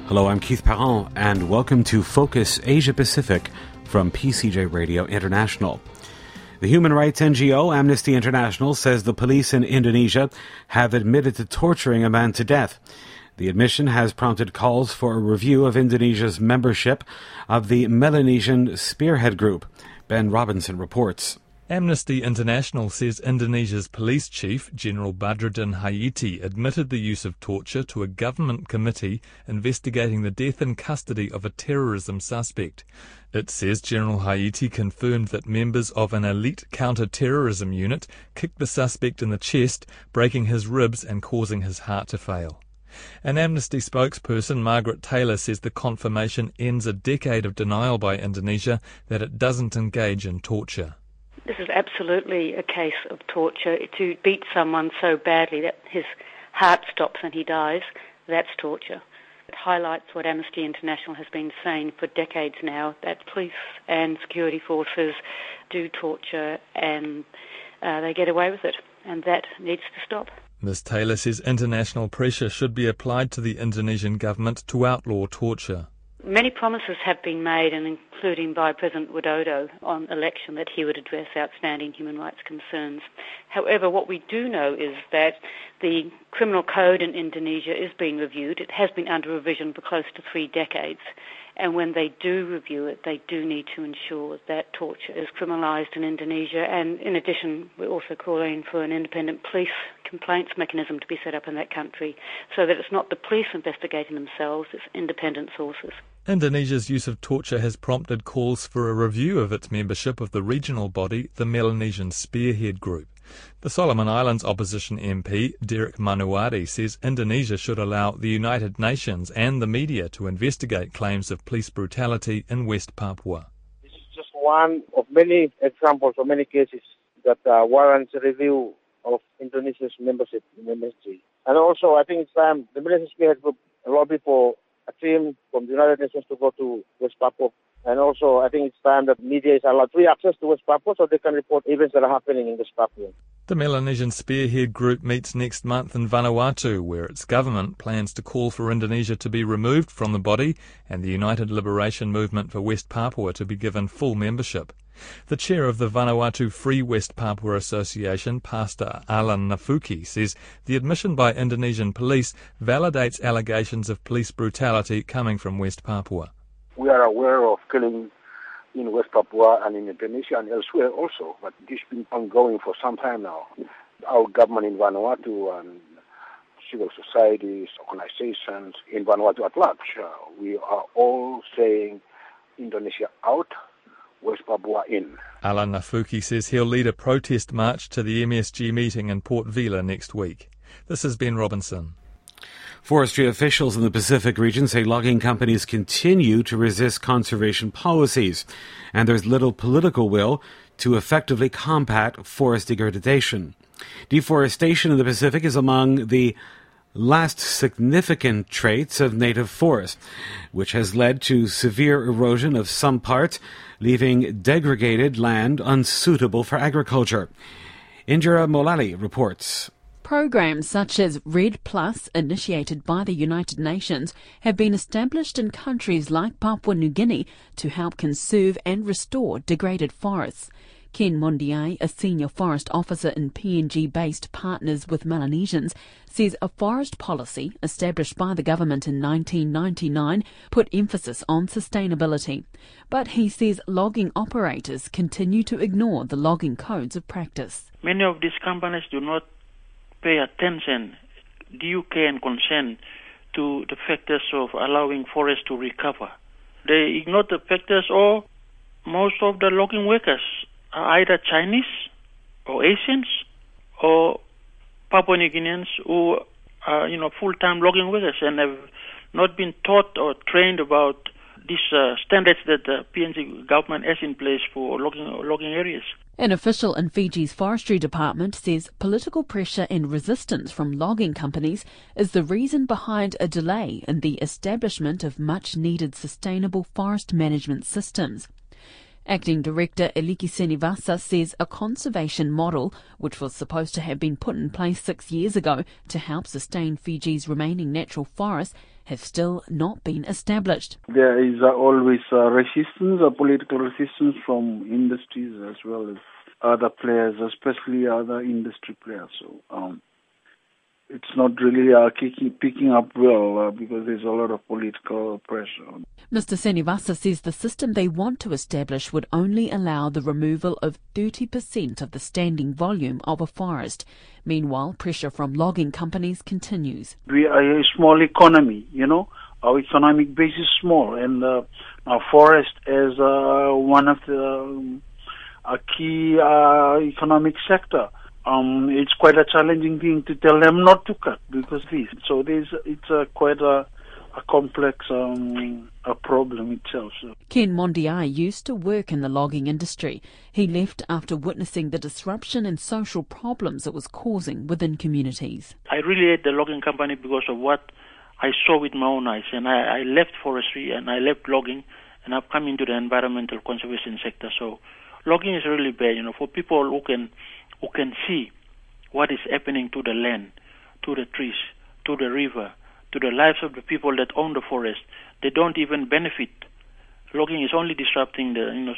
Hello, I'm Keith Parent, and welcome to Focus Asia Pacific from PCJ Radio International. The human rights NGO Amnesty International says the police in Indonesia have admitted to torturing a man to death. The admission has prompted calls for a review of Indonesia's membership of the Melanesian Spearhead Group. Ben Robinson reports. Amnesty International says Indonesia's police chief, General Badruddin Haiti, admitted the use of torture to a government committee investigating the death in custody of a terrorism suspect. It says General Haiti confirmed that members of an elite counter-terrorism unit kicked the suspect in the chest, breaking his ribs and causing his heart to fail. An Amnesty spokesperson, Margaret Taylor, says the confirmation ends a decade of denial by Indonesia that it doesn't engage in torture. This is absolutely a case of torture. To beat someone so badly that his heart stops and he dies, that's torture. It highlights what Amnesty International has been saying for decades now, that police and security forces do torture and they get away with it, and that needs to stop. Ms. Taylor says international pressure should be applied to the Indonesian government to outlaw torture. Many promises have been made, and including by President Widodo on election, that he would address outstanding human rights concerns. However, what we do know is that the criminal code in Indonesia is being reviewed. It has been under revision for close to 3 decades. And when they do review it, they do need to ensure that torture is criminalised in Indonesia. And in addition, we're also calling for an independent police complaints mechanism to be set up in that country so that it's not the police investigating themselves, it's independent sources. Indonesia's use of torture has prompted calls for a review of its membership of the regional body, the Melanesian Spearhead Group. The Solomon Islands opposition MP, Derek Manuari, says Indonesia should allow the United Nations and the media to investigate claims of police brutality in West Papua. This is just one of many examples or many cases that warrants a review of Indonesia's membership in MSG. And also, I think it's time the Melanesian Spearhead Group lobby for a team from the United Nations to go to West Papua. And also, I think it's time that media is allowed free access to West Papua so they can report events that are happening in West Papua. The Melanesian Spearhead Group meets next month in Vanuatu, where its government plans to call for Indonesia to be removed from the body and the United Liberation Movement for West Papua to be given full membership. The chair of the Vanuatu Free West Papua Association, Pastor Alan Nafuki, says the admission by Indonesian police validates allegations of police brutality coming from West Papua. We are aware of killing in West Papua and in Indonesia and elsewhere also, but this has been ongoing for some time now. Our government in Vanuatu and civil societies, organizations in Vanuatu at large, we are all saying Indonesia out, West Papua in. Alan Nafuki says he'll lead a protest march to the MSG meeting in Port Vila next week. This is Ben Robinson. Forestry officials in the Pacific region say logging companies continue to resist conservation policies, and there's little political will to effectively combat forest degradation. Deforestation in the Pacific is among the last significant traits of native forests, which has led to severe erosion of some parts, leaving degraded land unsuitable for agriculture. Indira Molali reports. Programs such as REDD+, initiated by the United Nations, have been established in countries like Papua New Guinea to help conserve and restore degraded forests. Ken Mondiai, a senior forest officer in PNG-based Partners with Melanesians, says a forest policy established by the government in 1999 put emphasis on sustainability. But he says logging operators continue to ignore the logging codes of practice. Many of these companies do not pay attention, due care and concern to the factors of allowing forests to recover. They ignore the factors, or most of the logging workers are either Chinese or Asians or Papua New Guineans who are, full-time logging workers and have not been taught or trained about these standards that the PNG government has in place for logging areas. An official in Fiji's forestry department says political pressure and resistance from logging companies is the reason behind a delay in the establishment of much-needed sustainable forest management systems. Acting Director Eliki Senivasa says a conservation model, which was supposed to have been put in place 6 years ago to help sustain Fiji's remaining natural forests, have still not been established. There is always resistance, political resistance from industries as well as other players, especially other industry players. So it's not really picking up well because there's a lot of political pressure. Mr. Srinivasa says the system they want to establish would only allow the removal of 30% of the standing volume of a forest. Meanwhile, pressure from logging companies continues. We are a small economy, Our economic base is small, and our forest is one of the key economic sector. It's quite a challenging thing to tell them not to cut because so it's quite a complex a problem itself. So. Ken Mondiai used to work in the logging industry. He left after witnessing the disruption and social problems it was causing within communities. I really hate the logging company because of what I saw with my own eyes, and I left forestry and I left logging, and I've come into the environmental conservation sector. So logging is really bad, for people who can see what is happening to the land, to the trees, to the river, to the lives of the people that own the forest. They don't even benefit. Logging is only disrupting the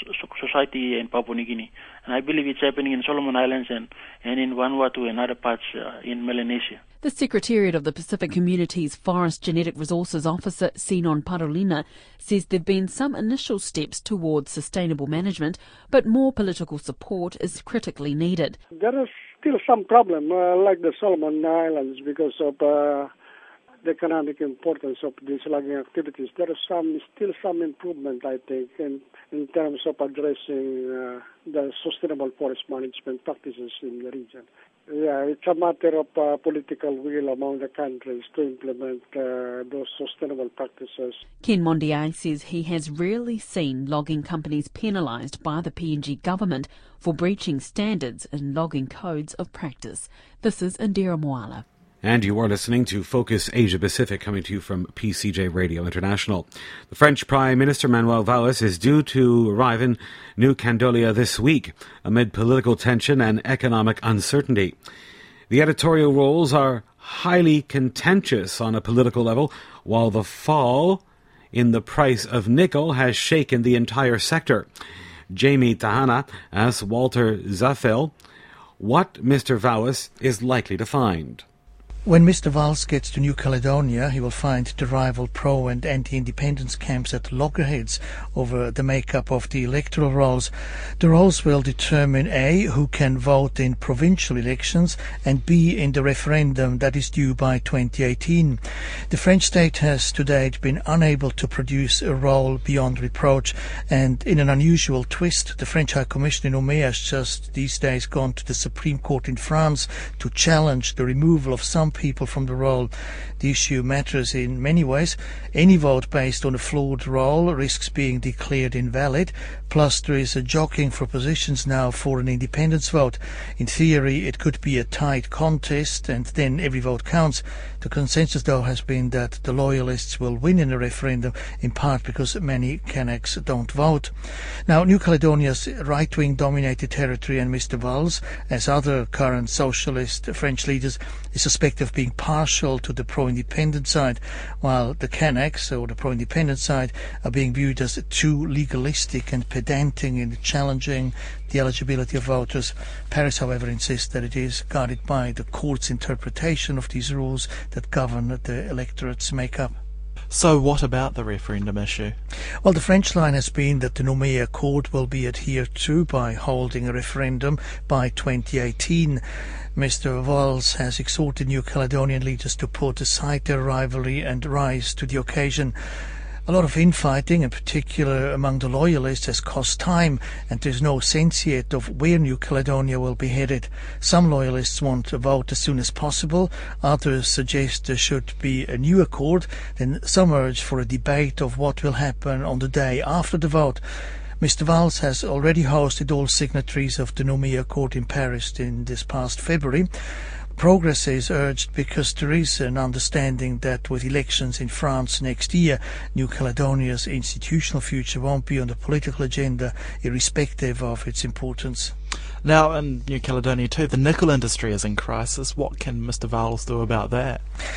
society in Papua New Guinea, and I believe it's happening in Solomon Islands and in Vanuatu and other parts in Melanesia. The Secretariat of the Pacific Community's Forest Genetic Resources Officer, Sinon Parolina, says there have been some initial steps towards sustainable management, but more political support is critically needed. There is still some problem, like the Solomon Islands, because of the economic importance of these logging activities. There is still some improvement, I think, in terms of addressing the sustainable forest management practices in the region. Yeah, it's a matter of political will among the countries to implement those sustainable practices. Ken Mondiai says he has rarely seen logging companies penalised by the PNG government for breaching standards in logging codes of practice. This is Indira Moala. And you are listening to Focus Asia Pacific, coming to you from PCJ Radio International. The French Prime Minister Manuel Valls is due to arrive in New Caledonia this week amid political tension and economic uncertainty. The editorial roles are highly contentious on a political level, while the fall in the price of nickel has shaken the entire sector. Jamie Tahana asks Walter Zafel what Mr. Valls is likely to find. When Mr. Valls gets to New Caledonia, he will find the rival pro- and anti-independence camps at loggerheads over the makeup of the electoral rolls. The rolls will determine A, who can vote in provincial elections, and B, in the referendum that is due by 2018. The French state has to date been unable to produce a roll beyond reproach, and in an unusual twist, the French High Commission in Lomé has just these days gone to the Supreme Court in France to challenge the removal of some people from the roll. The issue matters in many ways. Any vote based on a flawed roll risks being declared invalid, plus there is a jockeying for positions now for an independence vote. In theory, it could be a tight contest and then every vote counts. The consensus, though, has been that the loyalists will win in a referendum, in part because many Kanaks don't vote. Now, New Caledonia's right-wing dominated territory, and Mr. Valls, as other current socialist French leaders, is suspected of being partial to the pro-independent side, while the Kanaks, or the pro-independent side, are being viewed as too legalistic and pedantic in challenging the eligibility of voters. Paris, however, insists that it is guided by the court's interpretation of these rules that govern the electorate's makeup. So what about the referendum issue? Well, the French line has been that the Nouméa Accord will be adhered to by holding a referendum by 2018. Mr. Valls has exhorted New Caledonian leaders to put aside their rivalry and rise to the occasion. A lot of infighting, in particular among the loyalists, has cost time, and there's no sense yet of where New Caledonia will be headed. Some loyalists want a vote as soon as possible, others suggest there should be a new accord, then some urge for a debate of what will happen on the day after the vote. Mr. Valls has already hosted all signatories of the Nouméa Accord in Paris in this past February. Progress is urged because there is an understanding that with elections in France next year, New Caledonia's institutional future won't be on the political agenda, irrespective of its importance. Now, in New Caledonia too, the nickel industry is in crisis. What can Mr. Valls do about that?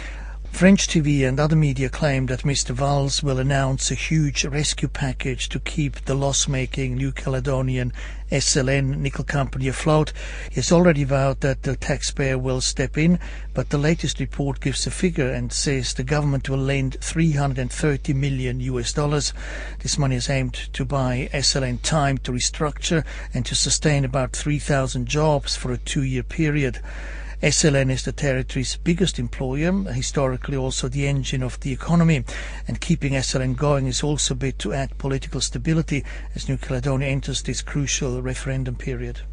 French TV and other media claim that Mr. Valls will announce a huge rescue package to keep the loss-making New Caledonian SLN nickel company afloat. He has already vowed that the taxpayer will step in, but the latest report gives a figure and says the government will lend $330 million. This money is aimed to buy SLN time to restructure and to sustain about 3,000 jobs for a 2-year period. SLN is the territory's biggest employer, historically also the engine of the economy, and keeping SLN going is also bid to add political stability as New Caledonia enters this crucial referendum period.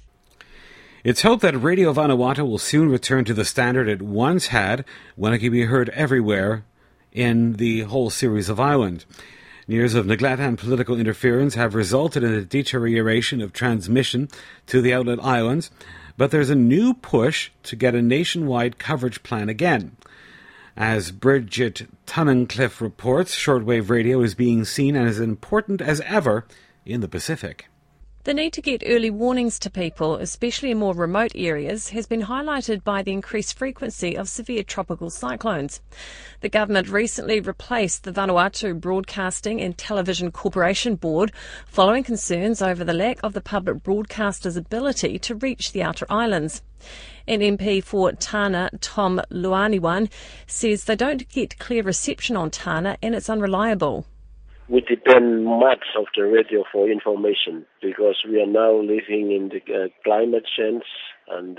It's hoped that Radio Vanuatu will soon return to the standard it once had when it can be heard everywhere in the whole series of island. Years of neglect and political interference have resulted in a deterioration of transmission to the outlet islands, but there's a new push to get a nationwide coverage plan again. As Bridget Tunnicliffe reports, shortwave radio is being seen as important as ever in the Pacific. The need to get early warnings to people, especially in more remote areas, has been highlighted by the increased frequency of severe tropical cyclones. The government recently replaced the Vanuatu Broadcasting and Television Corporation Board following concerns over the lack of the public broadcaster's ability to reach the outer islands. An MP for Tana, Tom Luaniwan, says they don't get clear reception on Tana and it's unreliable. We depend much of the radio for information because we are now living in the climate change and,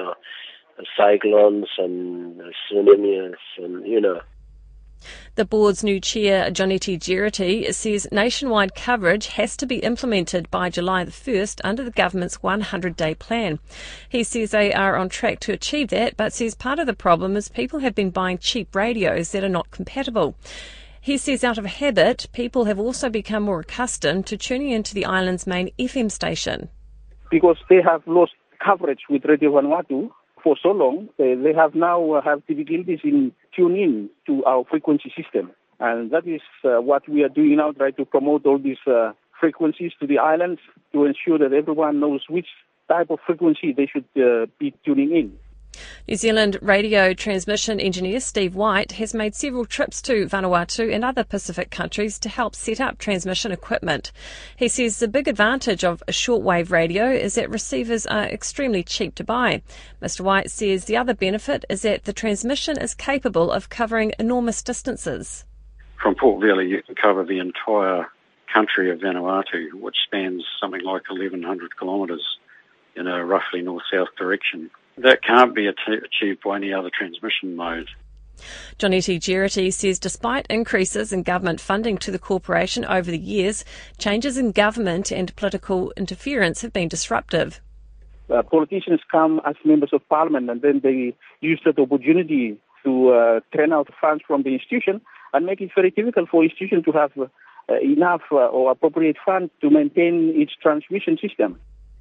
cyclones and tsunamis and, The board's new chair, Joneti Gerety, says nationwide coverage has to be implemented by July the 1st under the government's 100-day plan. He says they are on track to achieve that, but says part of the problem is people have been buying cheap radios that are not compatible. He says out of habit, people have also become more accustomed to tuning into the island's main FM station. Because they have lost coverage with Radio Vanuatu for so long, they have now have difficulties in tuning in to our frequency system. And that is what we are doing now, try to promote all these frequencies to the islands to ensure that everyone knows which type of frequency they should be tuning in. New Zealand radio transmission engineer Steve White has made several trips to Vanuatu and other Pacific countries to help set up transmission equipment. He says the big advantage of a shortwave radio is that receivers are extremely cheap to buy. Mr. White says the other benefit is that the transmission is capable of covering enormous distances. From Port Vila you can cover the entire country of Vanuatu, which spans something like 1,100 kilometres in a roughly north-south direction. That can't be achieved by any other transmission mode. Joneti Gerety says despite increases in government funding to the corporation over the years, changes in government and political interference have been disruptive. Politicians come as members of parliament and then they use that opportunity to turn out funds from the institution and make it very difficult for institution to have enough or appropriate funds to maintain its transmission system.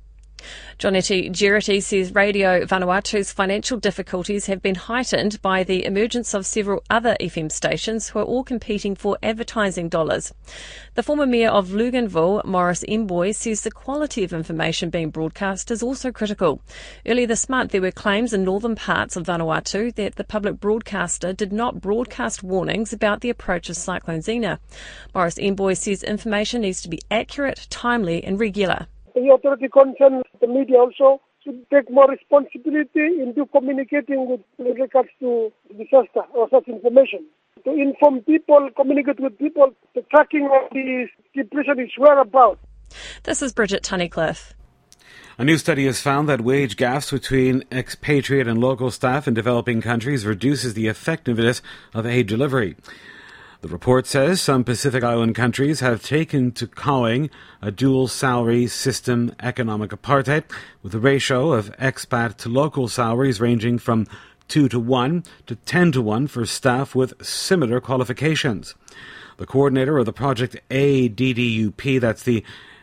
Joneti Gerety says Radio Vanuatu's financial difficulties have been heightened by the emergence of several other FM stations who are all competing for advertising dollars. The former mayor of Luganville, Morris Emboy, says the quality of information being broadcast is also critical. Earlier this month there were claims in northern parts of Vanuatu that the public broadcaster did not broadcast warnings about the approach of Cyclone Zina. Morris Emboy says information needs to be accurate, timely and regular. The authority concerned, the media also, should take more responsibility into communicating with regards to disaster or such information. To inform people, communicate with people, the tracking of the depression is whereabouts. This is Bridget Tunnicliffe. A new study has found that wage gaps between expatriate and local staff in developing countries reduces the effectiveness of aid delivery. The report says some Pacific Island countries have taken to cowing a dual salary system economic apartheid, with a ratio of expat to local salaries ranging from 2-to-1 to 10-to-1 for staff with similar qualifications. The coordinator of the project ADDUP, that's the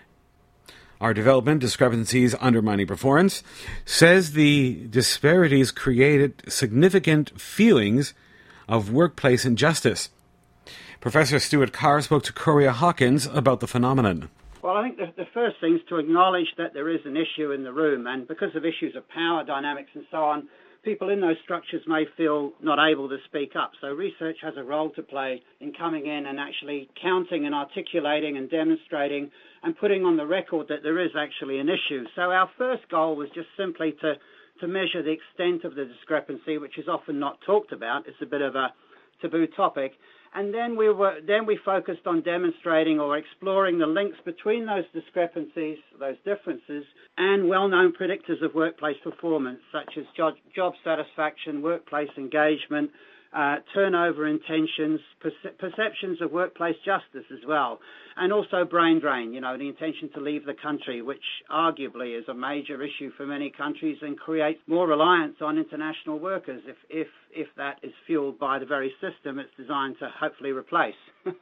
Our Development Discrepancies Undermining Performance, says the disparities created significant feelings of workplace injustice. Professor Stuart Carr spoke to Coria Hawkins about the phenomenon. Well, I think the first thing is to acknowledge that there is an issue in the room, and because of issues of power dynamics and so on, people in those structures may feel not able to speak up. So research has a role to play in coming in and actually counting and articulating and demonstrating and putting on the record that there is actually an issue. So our first goal was just simply to measure the extent of the discrepancy, which is often not talked about. It's a bit of a taboo topic. And then we focused on demonstrating or exploring the links between those discrepancies, those differences, and well-known predictors of workplace performance, such as job satisfaction, workplace engagement, turnover intentions, perceptions of workplace justice as well, and also brain drain, the intention to leave the country, which arguably is a major issue for many countries and creates more reliance on international workers if that is fueled by the very system it's designed to hopefully replace.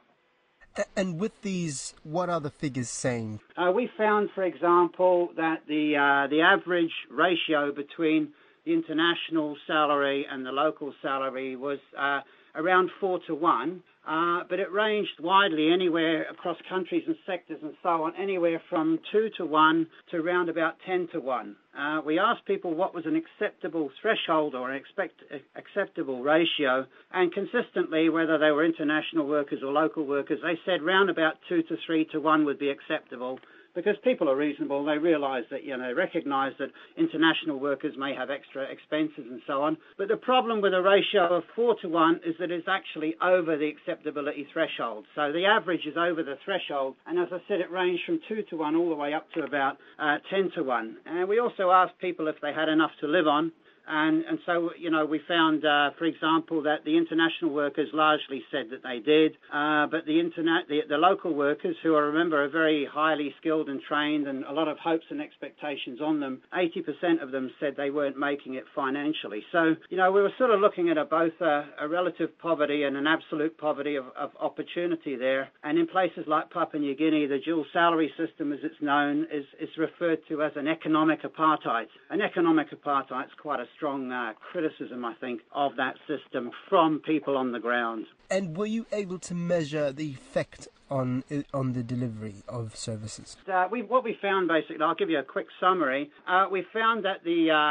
And with these, what are the figures saying? We found, for example, that the average ratio between the international salary and the local salary was around 4-1, but it ranged widely anywhere across countries and sectors and so on, anywhere from 2-1 to around about 10-1. We asked people what was an acceptable threshold or an acceptable ratio, and consistently, whether they were international workers or local workers, they said round about 2 to 3-1 would be acceptable. Because people are reasonable, they realise that, they recognise that international workers may have extra expenses and so on. But the problem with a ratio of 4-1 is that it's actually over the acceptability threshold. So the average is over the threshold, and as I said, it ranged from 2-1 all the way up to about 10-1. And we also asked people if they had enough to live on. And so, we found, for example, that the international workers largely said that they did, but the local workers, who I remember are very highly skilled and trained and a lot of hopes and expectations on them, 80% of them said they weren't making it financially. So, we were sort of looking at both a relative poverty and an absolute poverty of opportunity there. And in places like Papua New Guinea, the dual salary system, as it's known, is referred to as an economic apartheid. An economic apartheid is quite a strong criticism, I think, of that system from people on the ground. And were you able to measure the effect on the delivery of services? What we found, basically, I'll give you a quick summary. We found that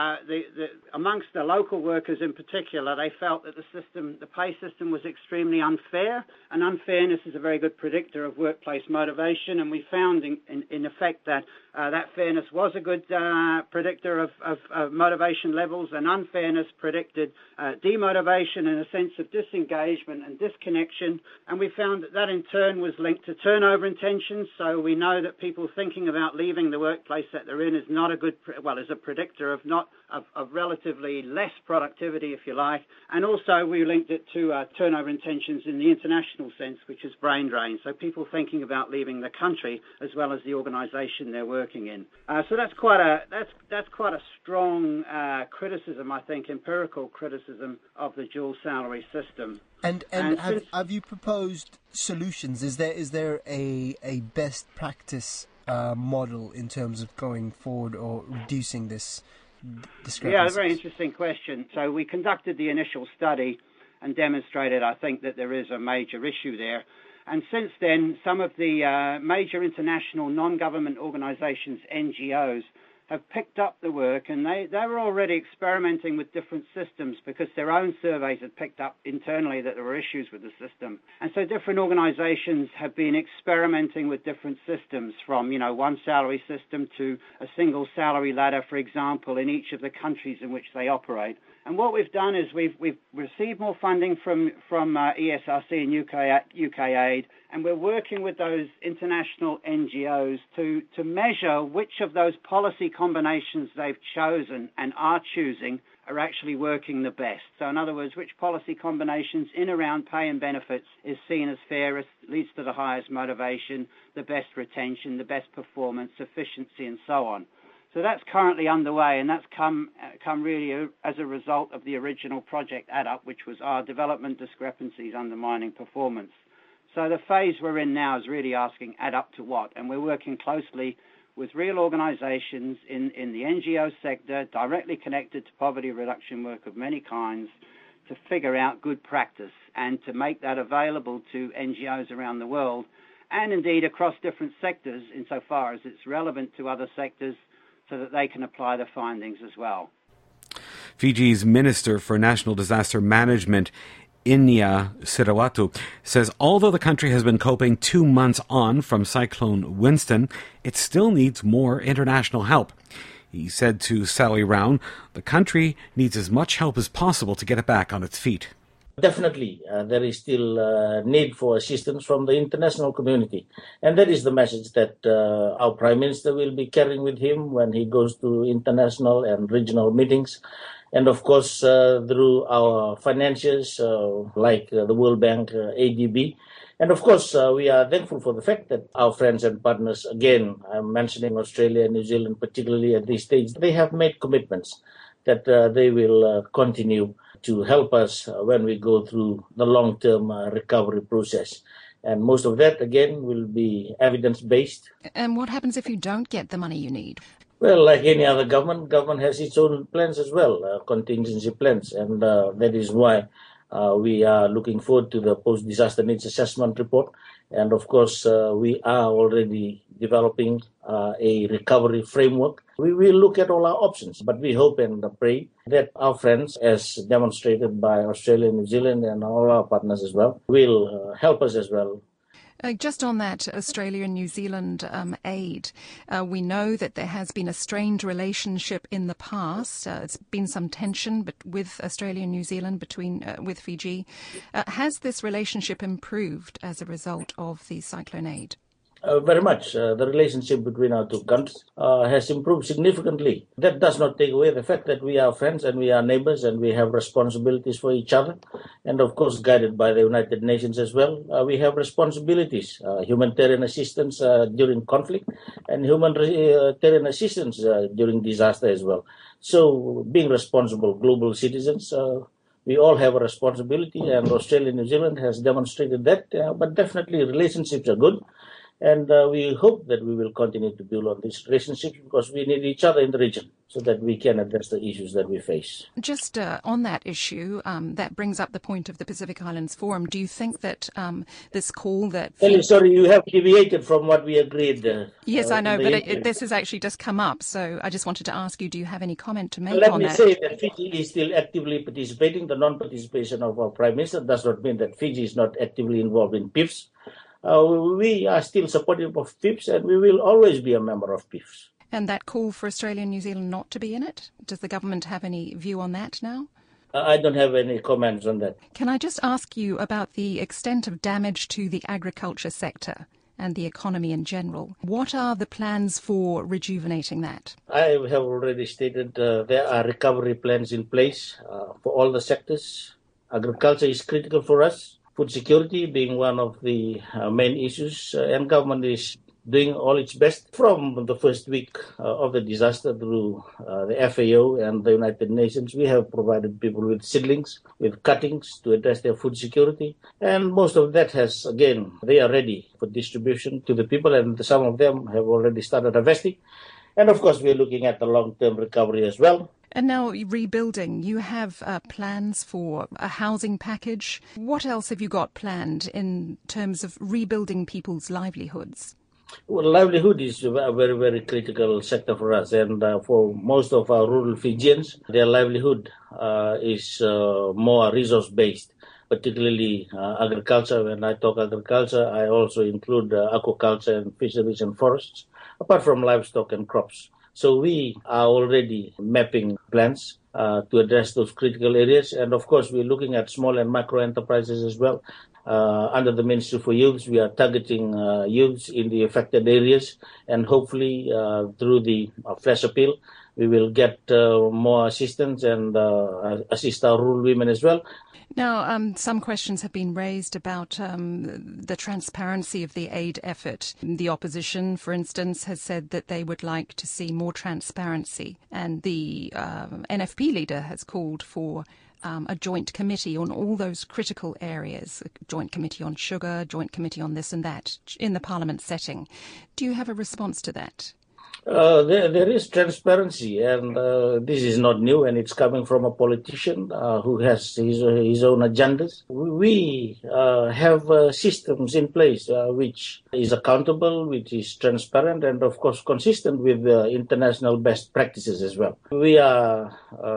amongst the local workers in particular, they felt that the pay system was extremely unfair, and unfairness is a very good predictor of workplace motivation, and we found in effect that that fairness was a good predictor of motivation levels, and unfairness predicted demotivation and a sense of disengagement and disconnection, and we found that in turn was linked to turnover intentions. So we know that people thinking about leaving the workplace that they're in is not a good, is a predictor of relatively less productivity, if you like. And also we linked it to turnover intentions in the international sense, which is brain drain. So people thinking about leaving the country as well as the organisation they're working in. So that's quite a strong criticism, I think, empirical criticism of the dual salary system. And have you proposed solutions? Is there a best practice model in terms of going forward or reducing this discrepancy? Yeah, a very interesting question. So we conducted the initial study and demonstrated, I think, that there is a major issue there. And since then, some of the major international non-government organisations, NGOs, have picked up the work, and they were already experimenting with different systems because their own surveys had picked up internally that there were issues with the system. And so different organisations have been experimenting with different systems, from one salary system to a single salary ladder, for example, in each of the countries in which they operate. And what we've done is we've received more funding from ESRC and UK Aid, and we're working with those international NGOs to measure which of those policy combinations they've chosen and are choosing are actually working the best. So in other words, which policy combinations in around pay and benefits is seen as fairest, leads to the highest motivation, the best retention, the best performance, efficiency, and so on. So that's currently underway, and that's come really as a result of the original project AddUp, which was our development discrepancies undermining performance. So the phase we're in now is really asking AddUp to what? And we're working closely with real organisations in the NGO sector, directly connected to poverty reduction work of many kinds, to figure out good practice and to make that available to NGOs around the world, and indeed across different sectors insofar as it's relevant to other sectors, so that they can apply the findings as well. Fiji's Minister for National Disaster Management, Inya Sirawatu, says although the country has been coping 2 months on from Cyclone Winston, it still needs more international help. He said to Sally Round, the country needs as much help as possible to get it back on its feet. Definitely, there is still need for assistance from the international community. And that is the message that our Prime Minister will be carrying with him when he goes to international and regional meetings. And of course, through our financiers like the World Bank, ADB. And of course, we are thankful for the fact that our friends and partners, again, I'm mentioning Australia and New Zealand, particularly at this stage, they have made commitments that they will continue to help us when we go through the long-term recovery process. And most of that, again, will be evidence-based. And what happens if you don't get the money you need? Well, like any other government has its own plans as well, contingency plans. And that is why we are looking forward to the post-disaster needs assessment report. And of course, we are already developing a recovery framework. We will look at all our options, but we hope and pray that our friends, as demonstrated by Australia, New Zealand, and all our partners as well, will help us as well. Just on that Australia and New Zealand aid, we know that there has been a strained relationship in the past. It's been some tension with Australia and New Zealand with Fiji. Has this relationship improved as a result of the cyclone aid? Very much. The relationship between our two countries has improved significantly. That does not take away the fact that we are friends and we are neighbors and we have responsibilities for each other. And of course, guided by the United Nations as well, we have responsibilities, humanitarian assistance during conflict and humanitarian assistance during disaster as well. So being responsible global citizens, we all have a responsibility, and Australia and New Zealand has demonstrated that, but definitely relationships are good. And we hope that we will continue to build on these relationships because we need each other in the region so that we can address the issues that we face. Just on that issue, that brings up the point of the Pacific Islands Forum. Do you think that this call that... Sorry, you have deviated from what we agreed. Yes, I know, but this has actually just come up. So I just wanted to ask you, do you have any comment to make on that? Let me say that Fiji is still actively participating. The non-participation of our Prime Minister does not mean that Fiji is not actively involved in PIFs. We are still supportive of PIFs and we will always be a member of PIFs. And that call for Australia and New Zealand not to be in it? Does the government have any view on that now? I don't have any comments on that. Can I just ask you about the extent of damage to the agriculture sector and the economy in general? What are the plans for rejuvenating that? I have already stated there are recovery plans in place for all the sectors. Agriculture is critical for us. Food security being one of the main issues, and government is doing all its best from the first week of the disaster through the FAO and the United Nations. We have provided people with seedlings, with cuttings to address their food security. And most of that has, again, they are ready for distribution to the people, and some of them have already started harvesting. And of course, we are looking at the long-term recovery as well. And now rebuilding, you have plans for a housing package. What else have you got planned in terms of rebuilding people's livelihoods? Well, livelihood is a very, very critical sector for us. And for most of our rural Fijians, their livelihood is more resource-based, particularly agriculture. When I talk agriculture, I also include aquaculture and fisheries and forests, apart from livestock and crops. So we are already mapping plans to address those critical areas. And of course, we're looking at small and micro enterprises as well. Under the Ministry for Youth, we are targeting youths in the affected areas. And hopefully, through the flash appeal, we will get more assistance and assist our rural women as well. Now, some questions have been raised about the transparency of the aid effort. The opposition, for instance, has said that they would like to see more transparency. And the NFP leader has called for a joint committee on all those critical areas, a joint committee on sugar, joint committee on this and that, in the Parliament setting. Do you have a response to that? There is transparency, and this is not new, and it's coming from a politician who has his own agendas. We have systems in place which is accountable, which is transparent, and of course consistent with international best practices as well. We are,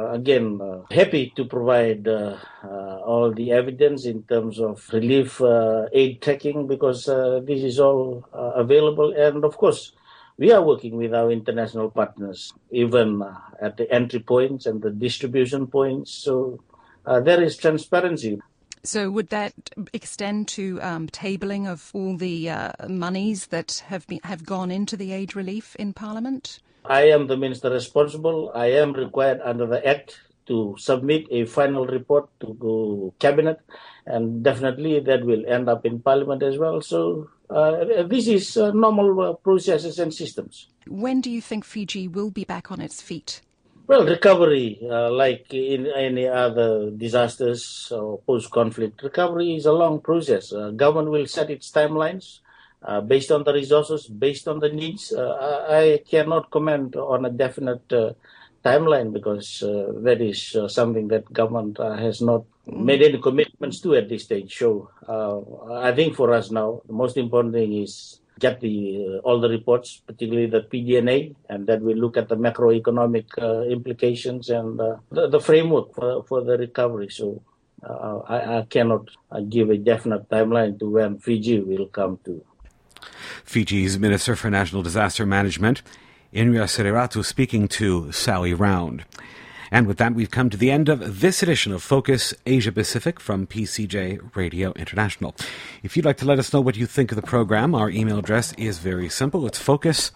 happy to provide all the evidence in terms of relief aid tracking, because this is all available, and of course we are working with our international partners, even at the entry points and the distribution points. So there is transparency. So would that extend to tabling of all the monies that have gone into the aid relief in Parliament? I am the minister responsible. I am required under the Act to submit a final report to Cabinet, and definitely that will end up in Parliament as well. So this is normal processes and systems. When do you think Fiji will be back on its feet? Well, recovery, like in any other disasters or post-conflict, recovery is a long process. Government will set its timelines based on the resources, based on the needs. I cannot comment on a definite timeline, because that is something that government has not made any commitments to at this stage. So I think for us now, the most important thing is get all the reports, particularly the PDNA, and that we look at the macroeconomic implications and the framework for the recovery. So I cannot give a definite timeline to when Fiji will come to. Fiji's Minister for National Disaster Management, Inria Seriratu, speaking to Sally Round. And with that, we've come to the end of this edition of Focus Asia Pacific from PCJ Radio International. If you'd like to let us know what you think of the program, our email address is very simple. It's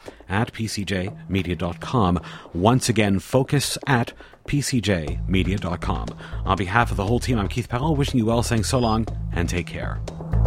focus@pcjmedia.com. Once again, focus@pcjmedia.com. On behalf of the whole team, I'm Keith Powell, wishing you well, saying so long and take care.